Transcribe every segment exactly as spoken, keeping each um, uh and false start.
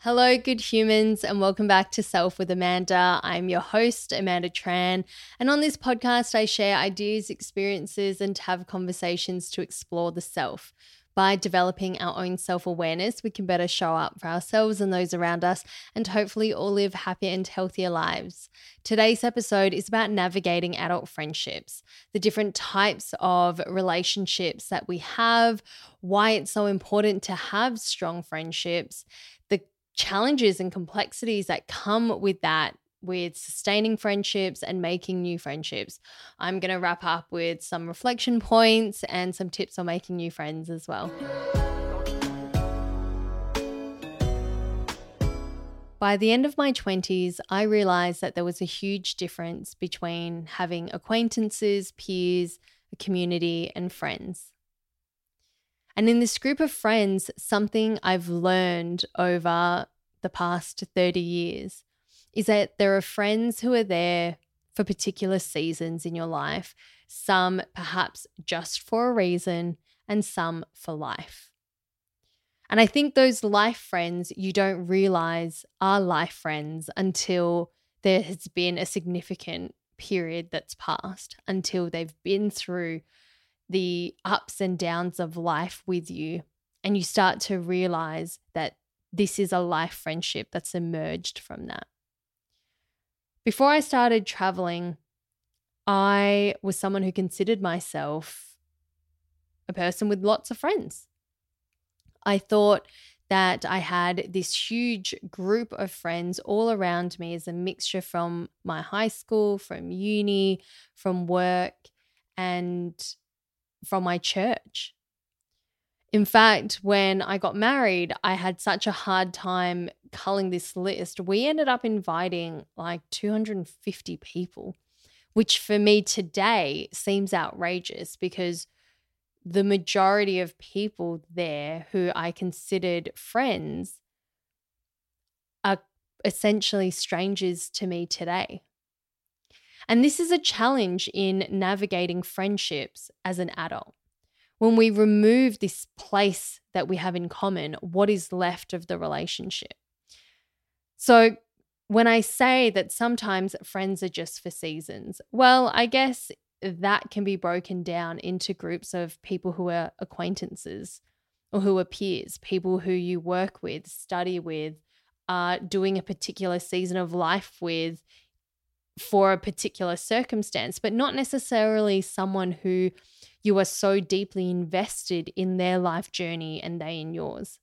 Hello, good humans, and welcome back to Self with Amanda. I'm your host, Amanda Tran, and on this podcast, I share ideas, experiences, and have conversations to explore the self. By developing our own self-awareness, we can better show up for ourselves and those around us, and hopefully all live happier and healthier lives. Today's episode is about navigating adult friendships, the different types of relationships that we have, why it's so important to have strong friendships, the challenges and complexities that come with that, with sustaining friendships and making new friendships. I'm going to wrap up with some reflection points and some tips on making new friends as well. By the end of my twenties, I realized that there was a huge difference between having acquaintances, peers, a community, and friends. And in this group of friends, something I've learned over the past thirty years is that there are friends who are there for particular seasons in your life, some perhaps just for a reason, and some for life. And I think those life friends you don't realize are life friends until there has been a significant period that's passed, until they've been through the ups and downs of life with you, and you start to realize that this is a life friendship that's emerged from that. Before I started traveling, I was someone who considered myself a person with lots of friends. I thought that I had this huge group of friends all around me as a mixture from my high school, from uni, from work, and from my church. In fact, when I got married, I had such a hard time culling this list. We ended up inviting like two hundred fifty people, which for me today seems outrageous because the majority of people there who I considered friends are essentially strangers to me today. And this is a challenge in navigating friendships as an adult. When we remove this place that we have in common, what is left of the relationship? So when I say that sometimes friends are just for seasons, well, I guess that can be broken down into groups of people who are acquaintances or who are peers, people who you work with, study with, are doing a particular season of life with, for a particular circumstance, but not necessarily someone who you are so deeply invested in their life journey and they in yours.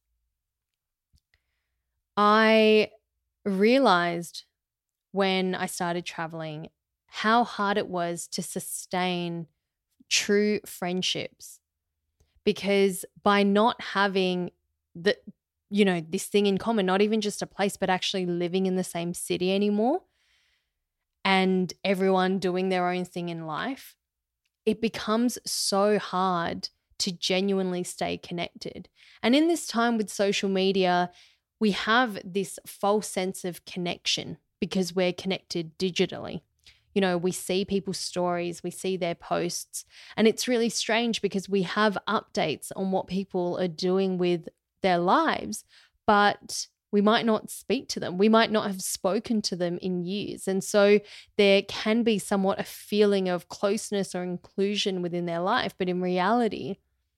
I realized when I started traveling how hard it was to sustain true friendships, because by not having the, you know, this thing in common, not even just a place, but actually living in the same city anymore, and everyone doing their own thing in life, it becomes so hard to genuinely stay connected. And in this time with social media, we have this false sense of connection because we're connected digitally. You know, we see people's stories, we see their posts, and it's really strange because we have updates on what people are doing with their lives, but we might not speak to them. We might not have spoken to them in years. And so there can be somewhat a feeling of closeness or inclusion within their life. But in reality,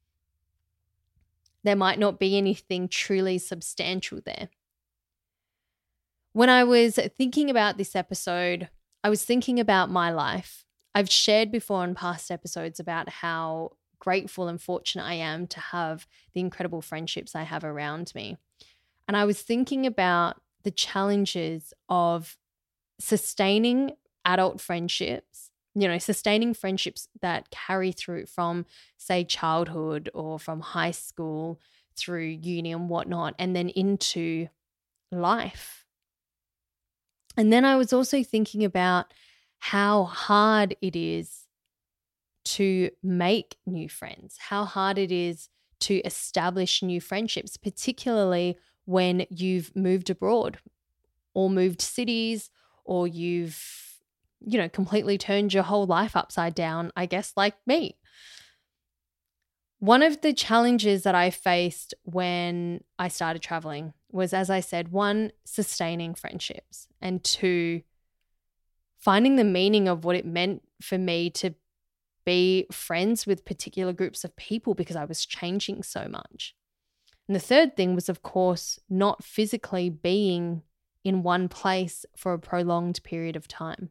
there might not be anything truly substantial there. When I was thinking about this episode, I was thinking about my life. I've shared before in past episodes about how grateful and fortunate I am to have the incredible friendships I have around me. And I was thinking about the challenges of sustaining adult friendships, you know, sustaining friendships that carry through from, say, childhood or from high school through uni and whatnot, and then into life. And then I was also thinking about how hard it is to make new friends, how hard it is to establish new friendships, particularly when you've moved abroad or moved cities, or you've, you know, completely turned your whole life upside down, I guess, like me. One of the challenges that I faced when I started traveling was, as I said, one, sustaining friendships, and two, finding the meaning of what it meant for me to be friends with particular groups of people because I was changing so much. And the third thing was, of course, not physically being in one place for a prolonged period of time.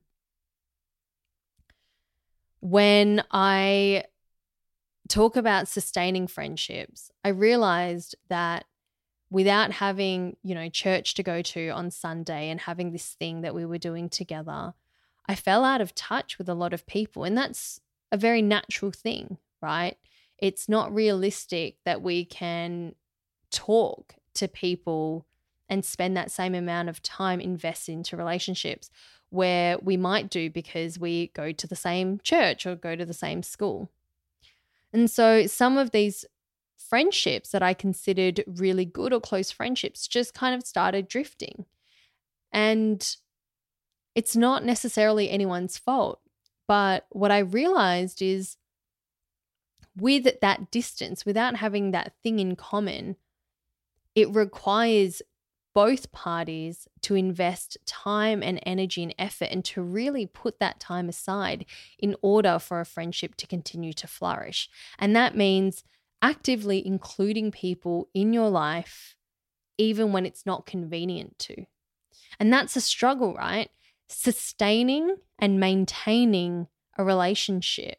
When I talk about sustaining friendships, I realized that without having, you know, church to go to on Sunday and having this thing that we were doing together, I fell out of touch with a lot of people. And that's a very natural thing, right? It's not realistic that we can talk to people and spend that same amount of time invested into relationships where we might do because we go to the same church or go to the same school. And so some of these friendships that I considered really good or close friendships just kind of started drifting. And it's not necessarily anyone's fault. But what I realized is with that distance, without having that thing in common, it requires both parties to invest time and energy and effort and to really put that time aside in order for a friendship to continue to flourish. And that means actively including people in your life, even when it's not convenient to. And that's a struggle, right? Sustaining and maintaining a relationship.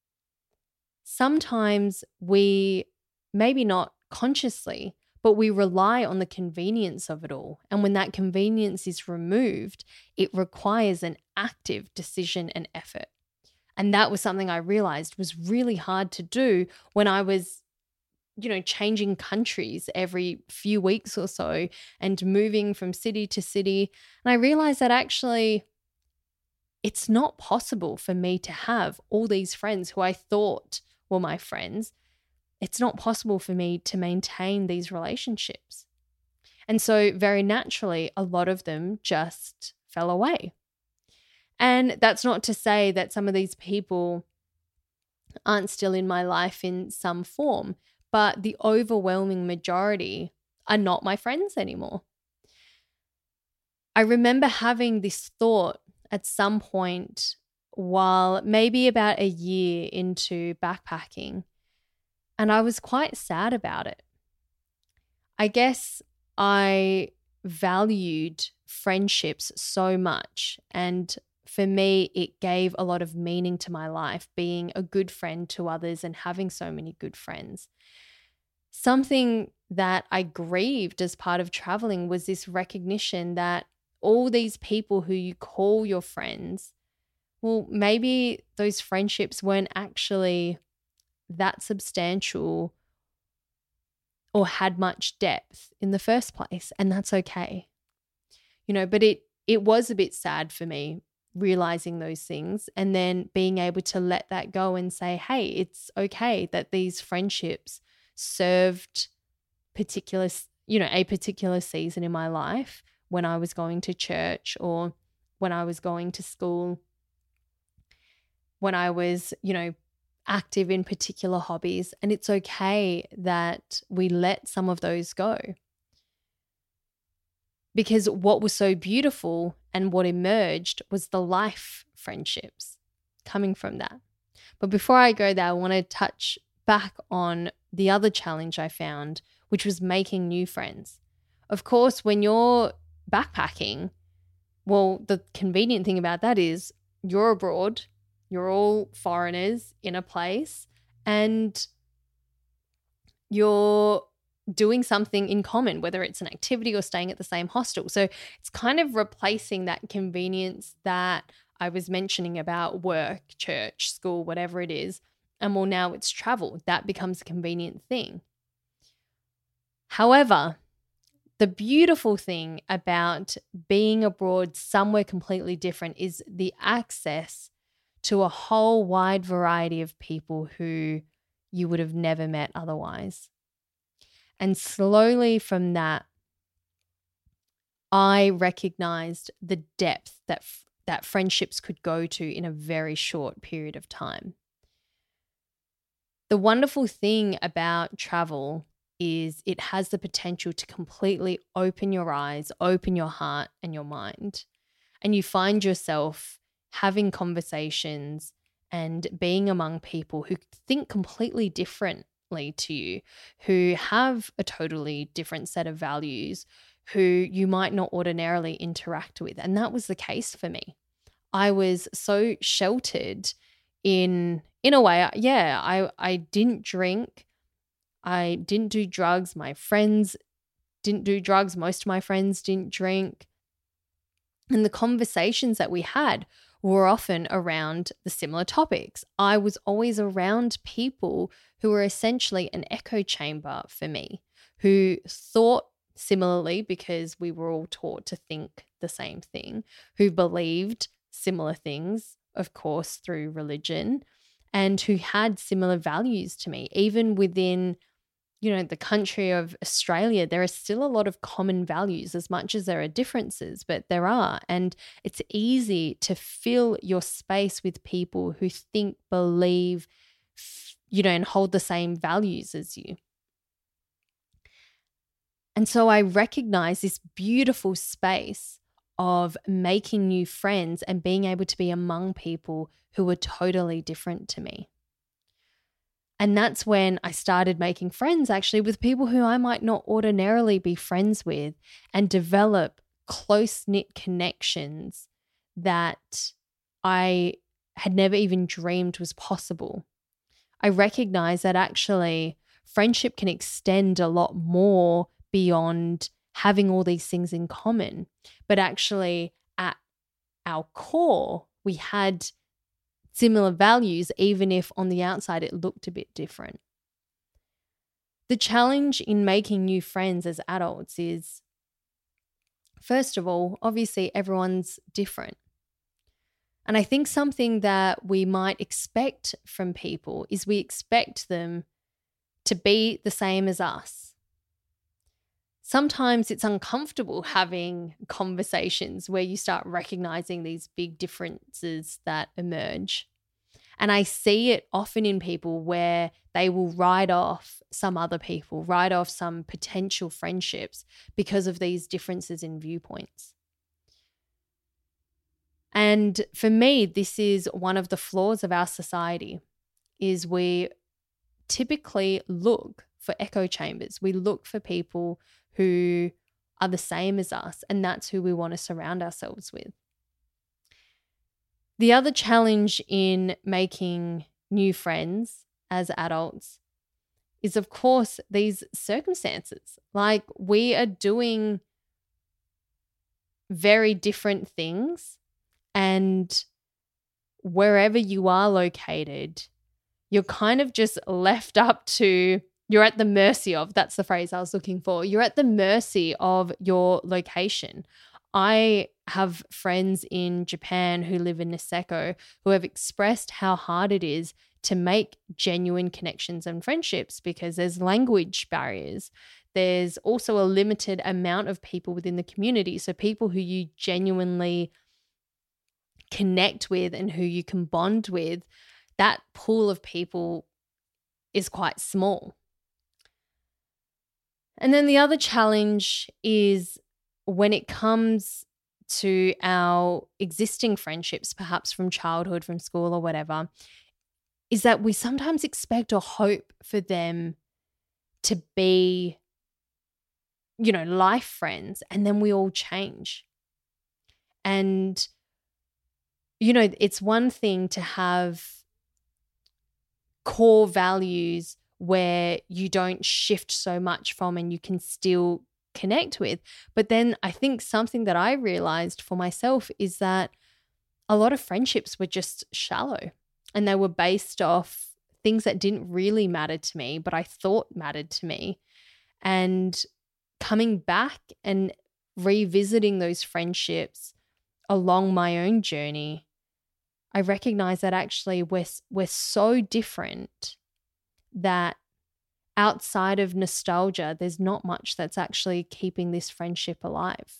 Sometimes we, maybe not consciously, but we rely on the convenience of it all. And when that convenience is removed, it requires an active decision and effort. And that was something I realized was really hard to do when I was, you know, changing countries every few weeks or so and moving from city to city. And I realized that actually it's not possible for me to have all these friends who I thought were my friends. It's not possible for me to maintain these relationships. And so very naturally, a lot of them just fell away. And that's not to say that some of these people aren't still in my life in some form, but the overwhelming majority are not my friends anymore. I remember having this thought at some point while maybe about a year into backpacking, and I was quite sad about it. I guess I valued friendships so much, and for me, it gave a lot of meaning to my life, being a good friend to others and having so many good friends. Something that I grieved as part of traveling was this recognition that all these people who you call your friends, well, maybe those friendships weren't actually that substantial or had much depth in the first place, and that's okay. You know, but it it was a bit sad for me realizing those things and then being able to let that go and say, hey, it's okay that these friendships served particular, you know, a particular season in my life when I was going to church or when I was going to school, when I was, you know, active in particular hobbies. And it's okay that we let some of those go. Because what was so beautiful and what emerged was the life friendships coming from that. But before I go there, I want to touch back on the other challenge I found, which was making new friends. Of course, when you're backpacking, well, the convenient thing about that is you're abroad, you're all foreigners in a place, and you're doing something in common, whether it's an activity or staying at the same hostel. So it's kind of replacing that convenience that I was mentioning about work, church, school, whatever it is. And well, now it's travel. That becomes a convenient thing. However, the beautiful thing about being abroad somewhere completely different is the access to a whole wide variety of people who you would have never met otherwise. And slowly from that, I recognized the depth that f- that friendships could go to in a very short period of time. The wonderful thing about travel is it has the potential to completely open your eyes, open your heart and your mind. And you find yourself having conversations and being among people who think completely differently to you, who have a totally different set of values, who you might not ordinarily interact with. And that was the case for me. I was so sheltered in in a way. Yeah, I, I didn't drink. I didn't do drugs. My friends didn't do drugs. Most of my friends didn't drink. And the conversations that we had were often around the similar topics. I was always around people who were essentially an echo chamber for me, who thought similarly because we were all taught to think the same thing, who believed similar things, of course, through religion, and who had similar values to me. Even within, you know, the country of Australia, there are still a lot of common values as much as there are differences, but there are. And it's easy to fill your space with people who think, believe, you know, and hold the same values as you. And so I recognize this beautiful space of making new friends and being able to be among people who were totally different to me. And that's when I started making friends actually with people who I might not ordinarily be friends with, and develop close-knit connections that I had never even dreamed was possible. I recognize that actually friendship can extend a lot more beyond having all these things in common, but actually at our core, we had similar values, even if on the outside it looked a bit different. The challenge in making new friends as adults is, first of all, obviously everyone's different. And I think something that we might expect from people is we expect them to be the same as us. Sometimes it's uncomfortable having conversations where you start recognizing these big differences that emerge. And I see it often in people where they will write off some other people, write off some potential friendships because of these differences in viewpoints. And for me, this is one of the flaws of our society, is we typically look for echo chambers. We look for people who are the same as us, and that's who we want to surround ourselves with. The other challenge in making new friends as adults is, of course, these circumstances. Like, we are doing very different things, and wherever you are located, you're kind of just left up to You're at the mercy of, that's the phrase I was looking for. You're at the mercy of your location. I have friends in Japan who live in Niseko who have expressed how hard it is to make genuine connections and friendships because there's language barriers. There's also a limited amount of people within the community. So people who you genuinely connect with and who you can bond with, that pool of people is quite small. And then the other challenge is when it comes to our existing friendships, perhaps from childhood, from school or whatever, is that we sometimes expect or hope for them to be, you know, life friends, and then we all change. And, you know, it's one thing to have core values where you don't shift so much from and you can still connect with. But then I think something that I realized for myself is that a lot of friendships were just shallow, and they were based off things that didn't really matter to me, but I thought mattered to me. And coming back and revisiting those friendships along my own journey, I recognize that actually we're, we're so different that outside of nostalgia, there's not much that's actually keeping this friendship alive.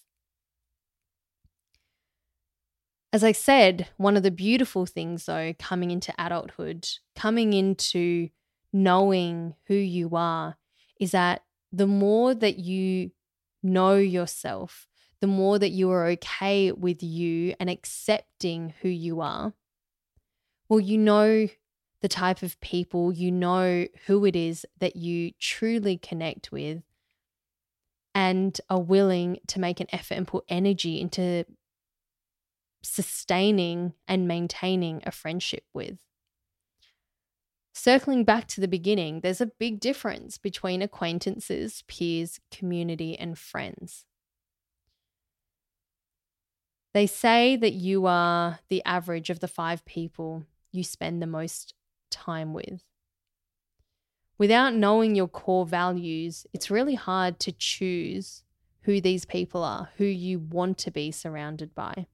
As I said, one of the beautiful things though, coming into adulthood, coming into knowing who you are, is that the more that you know yourself, the more that you are okay with you and accepting who you are, well, you know the type of people, you know who it is that you truly connect with and are willing to make an effort and put energy into sustaining and maintaining a friendship with. Circling back to the beginning, there's a big difference between acquaintances, peers, community, and friends. They say that you are the average of the five people you spend the most time with. Without knowing your core values, it's really hard to choose who these people are, who you want to be surrounded by.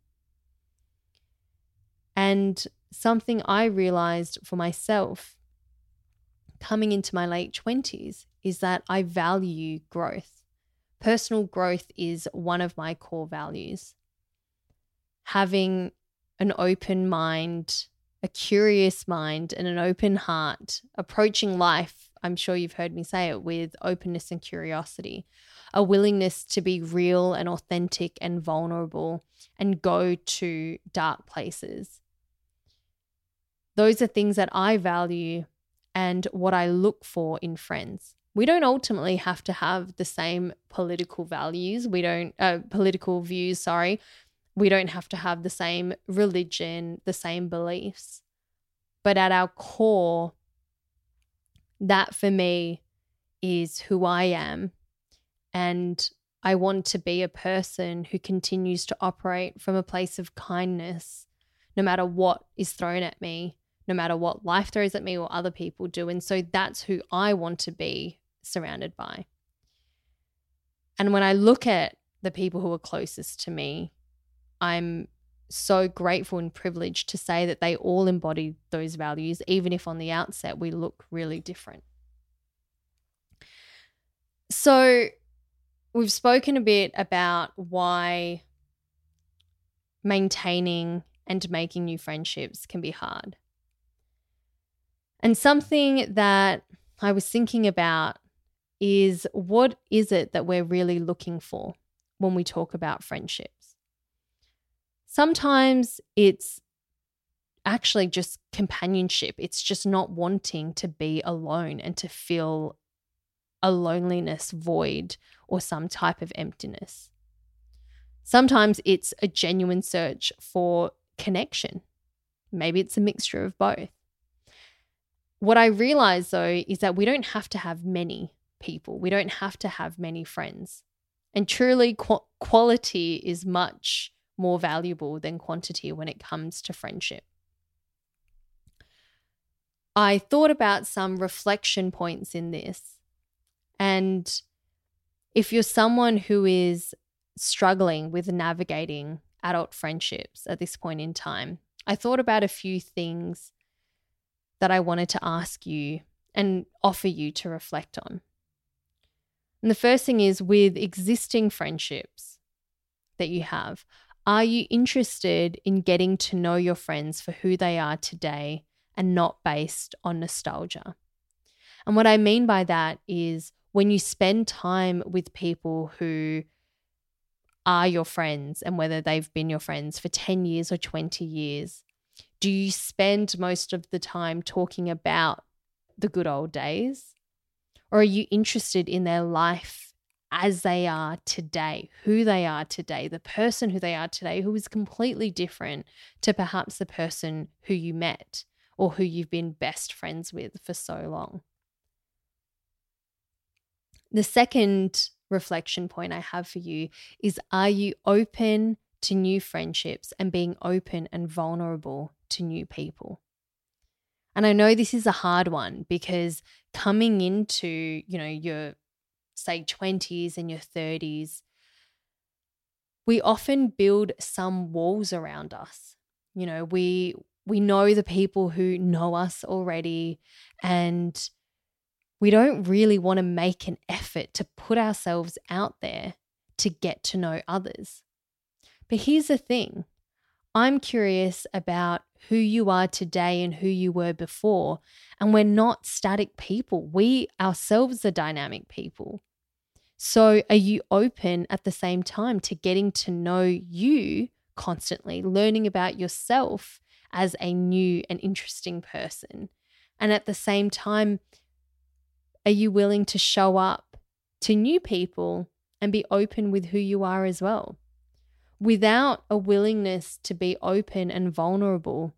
And something I realized for myself coming into my late twenties is that I value growth. Personal growth is one of my core values. Having an open mind, a curious mind, and an open heart, approaching life, I'm sure you've heard me say it, with openness and curiosity, a willingness to be real and authentic and vulnerable and go to dark places. Those are things that I value and what I look for in friends. We don't ultimately have to have the same political values. We don't, uh, political views, sorry. We don't have to have the same religion, the same beliefs. But at our core, that for me is who I am. And I want to be a person who continues to operate from a place of kindness, no matter what is thrown at me, no matter what life throws at me or other people do. And so that's who I want to be surrounded by. And when I look at the people who are closest to me, I'm so grateful and privileged to say that they all embody those values, even if on the outset we look really different. So we've spoken a bit about why maintaining and making new friendships can be hard. And something that I was thinking about is, what is it that we're really looking for when we talk about friendships? Sometimes it's actually just companionship. It's just not wanting to be alone and to feel a loneliness void or some type of emptiness. Sometimes it's a genuine search for connection. Maybe it's a mixture of both. What I realize though is that we don't have to have many people. We don't have to have many friends. And truly qu- quality is much more valuable than quantity when it comes to friendship. I thought about some reflection points in this. And if you're someone who is struggling with navigating adult friendships at this point in time, I thought about a few things that I wanted to ask you and offer you to reflect on. And the first thing is, with existing friendships that you have, are you interested in getting to know your friends for who they are today and not based on nostalgia? And what I mean by that is, when you spend time with people who are your friends, and whether they've been your friends for ten years or twenty years, do you spend most of the time talking about the good old days? Or are you interested in their life as they are today, who they are today, the person who they are today, who is completely different to perhaps the person who you met or who you've been best friends with for so long? The second reflection point I have for you is, are you open to new friendships and being open and vulnerable to new people? And I know this is a hard one, because coming into, you know, your, say, twenties and your thirties, we often build some walls around us. You know, we we know the people who know us already, and we don't really want to make an effort to put ourselves out there to get to know others. But here's the thing. I'm curious about who you are today and who you were before. And we're not static people. We ourselves are dynamic people. So are you open at the same time to getting to know you constantly, learning about yourself as a new and interesting person? And at the same time, are you willing to show up to new people and be open with who you are as well? Without a willingness to be open and vulnerable,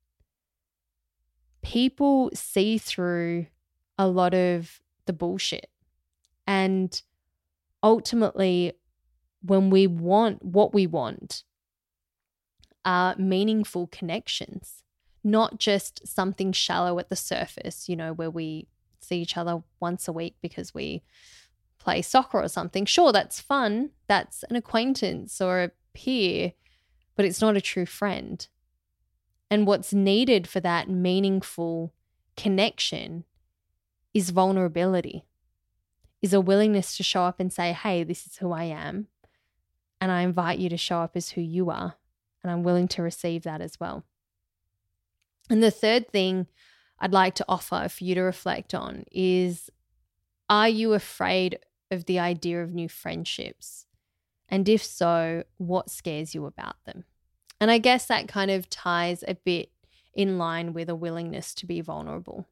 people see through a lot of the bullshit. And ultimately, when we want what we want are meaningful connections, not just something shallow at the surface, you know, where we see each other once a week because we play soccer or something. Sure, that's fun. That's an acquaintance or a peer, but it's not a true friend. And what's needed for that meaningful connection is vulnerability, is a willingness to show up and say, hey, this is who I am. And I invite you to show up as who you are. And I'm willing to receive that as well. And the third thing I'd like to offer for you to reflect on is, are you afraid of the idea of new friendships? And if so, what scares you about them? And I guess that kind of ties a bit in line with a willingness to be vulnerable.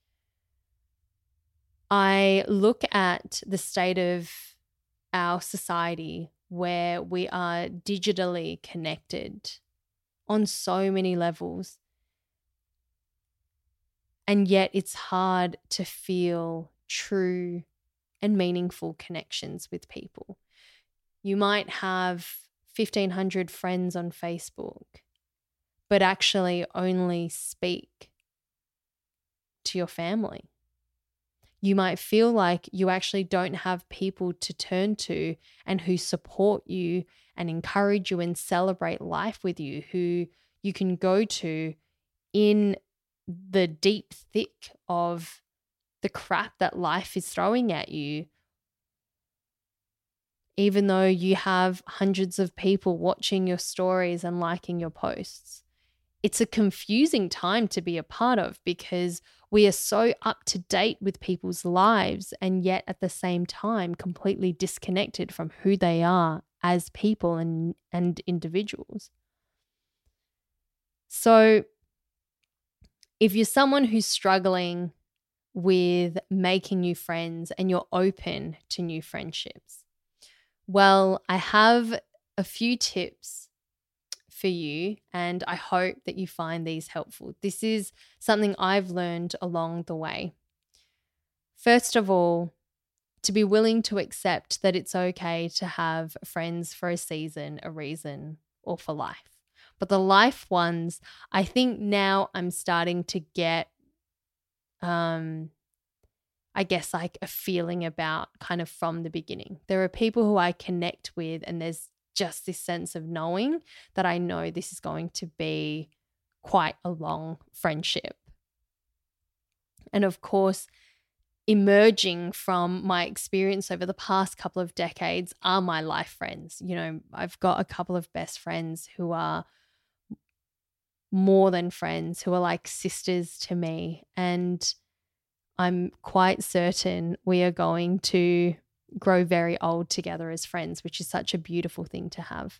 I look at the state of our society where we are digitally connected on so many levels, and yet it's hard to feel true and meaningful connections with people. You might have fifteen hundred friends on Facebook, but actually only speak to your family. You might feel like you actually don't have people to turn to and who support you and encourage you and celebrate life with you, who you can go to in the deep thick of the crap that life is throwing at you. Even though you have hundreds of people watching your stories and liking your posts. It's a confusing time to be a part of because we are so up to date with people's lives and yet at the same time completely disconnected from who they are as people and, and individuals. So if you're someone who's struggling with making new friends and you're open to new friendships, well, I have a few tips for you, and I hope that you find these helpful. This is something I've learned along the way. First of all, to be willing to accept that it's okay to have friends for a season, a reason, or for life. But the life ones, I think now I'm starting to get, um, I guess, like a feeling about kind of from the beginning. There are people who I connect with and there's just this sense of knowing that I know this is going to be quite a long friendship. And of course, emerging from my experience over the past couple of decades are my life friends. You know, I've got a couple of best friends who are more than friends, who are like sisters to me. And I'm quite certain we are going to grow very old together as friends, which is such a beautiful thing to have.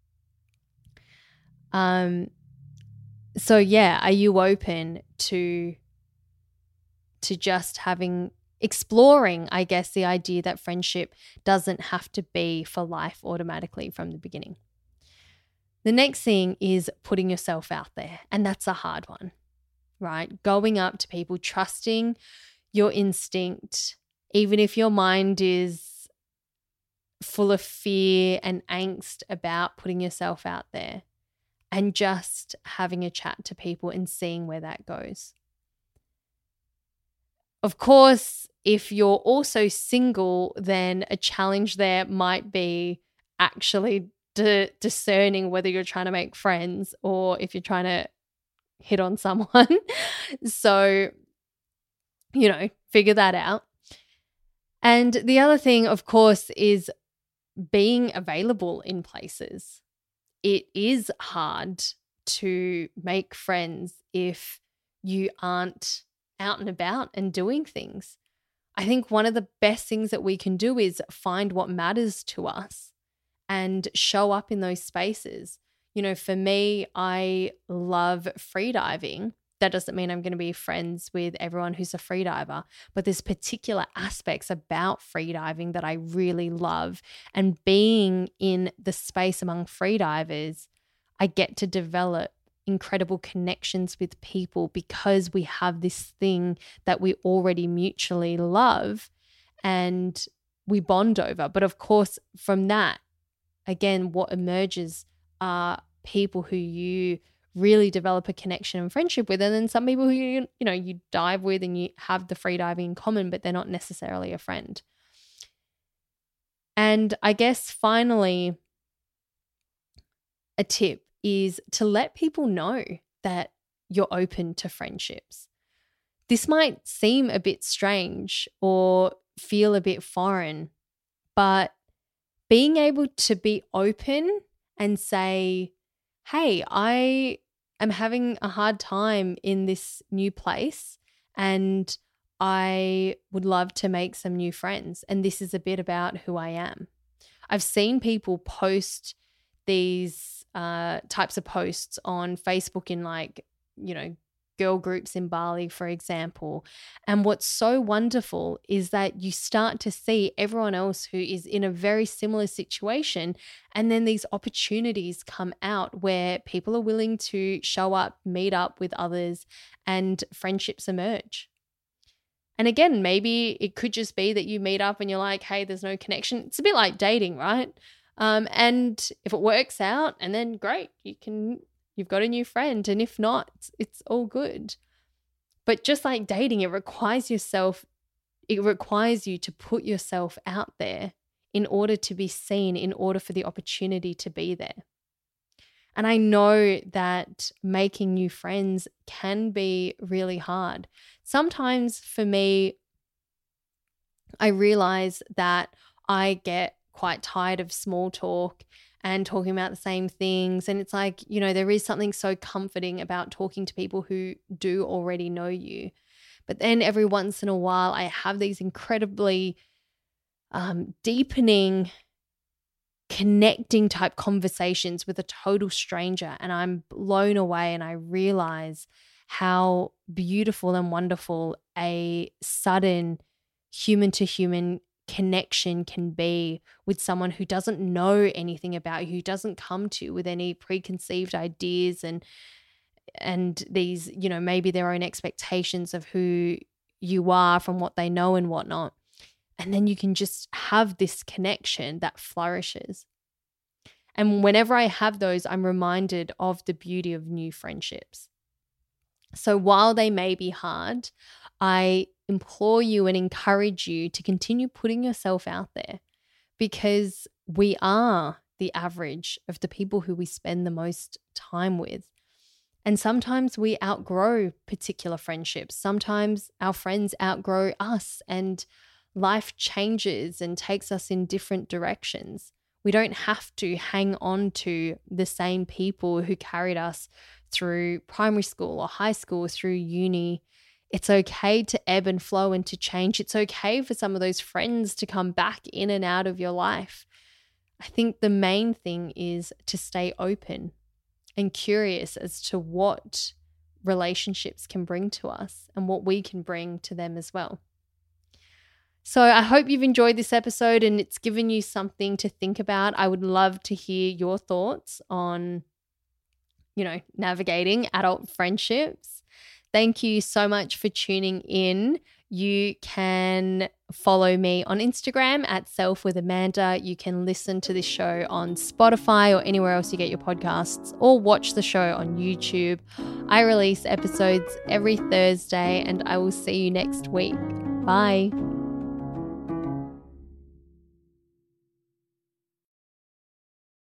Um, so yeah, are you open to, to just having, exploring, I guess, the idea that friendship doesn't have to be for life automatically from the beginning? The next thing is putting yourself out there. And that's a hard one, right? Going up to people, trusting your instinct, even if your mind is full of fear and angst about putting yourself out there, and just having a chat to people and seeing where that goes. Of course, if you're also single, then a challenge there might be actually de- discerning whether you're trying to make friends or if you're trying to hit on someone. So, you know, figure that out. And the other thing, of course, is being available in places. It is hard to make friends if you aren't out and about and doing things. I think one of the best things that we can do is find what matters to us and show up in those spaces. You know, for me, I love freediving. That doesn't mean I'm going to be friends with everyone who's a freediver, but there's particular aspects about freediving that I really love. And being in the space among freedivers, I get to develop incredible connections with people because we have this thing that we already mutually love and we bond over. But of course, from that, again, what emerges are people who you really develop a connection and friendship with, and then some people who you, you know, you dive with and you have the freediving in common, but they're not necessarily a friend. And I guess finally, a tip is to let people know that you're open to friendships. This might seem a bit strange or feel a bit foreign, but being able to be open and say, hey, I am having a hard time in this new place and I would love to make some new friends. And this is a bit about who I am. I've seen people post these uh, types of posts on Facebook in like, you know, girl groups in Bali, for example. And what's so wonderful is that you start to see everyone else who is in a very similar situation. And then these opportunities come out where people are willing to show up, meet up with others, and friendships emerge. And again, maybe it could just be that you meet up and you're like, hey, there's no connection. It's a bit like dating, right? Um, and if it works out, and then great, you can, you've got a new friend. And if not, it's, it's all good. But just like dating, it requires yourself, it requires you to put yourself out there in order to be seen, in order for the opportunity to be there. And I know that making new friends can be really hard. Sometimes for me, I realize that I get quite tired of small talk and talking about the same things. And it's like, you know, there is something so comforting about talking to people who do already know you. But then every once in a while, I have these incredibly um, deepening, connecting type conversations with a total stranger. And I'm blown away and I realize how beautiful and wonderful a sudden human to human connection can be with someone who doesn't know anything about you, who doesn't come to you with any preconceived ideas and and these, you know, maybe their own expectations of who you are from what they know and whatnot. And then you can just have this connection that flourishes. And whenever I have those, I'm reminded of the beauty of new friendships. So while they may be hard, I implore you and encourage you to continue putting yourself out there, because we are the average of the people who we spend the most time with. And sometimes we outgrow particular friendships. Sometimes our friends outgrow us and life changes and takes us in different directions. We don't have to hang on to the same people who carried us through primary school or high school, through uni. It's okay to ebb and flow and to change. It's okay for some of those friends to come back in and out of your life. I think the main thing is to stay open and curious as to what relationships can bring to us and what we can bring to them as well. So I hope you've enjoyed this episode and it's given you something to think about. I would love to hear your thoughts on, you know, navigating adult friendships. Thank you so much for tuning in. You can follow me on Instagram at Self with Amanda. You can listen to this show on Spotify or anywhere else you get your podcasts, or watch the show on YouTube. I release episodes every Thursday and I will see you next week. Bye.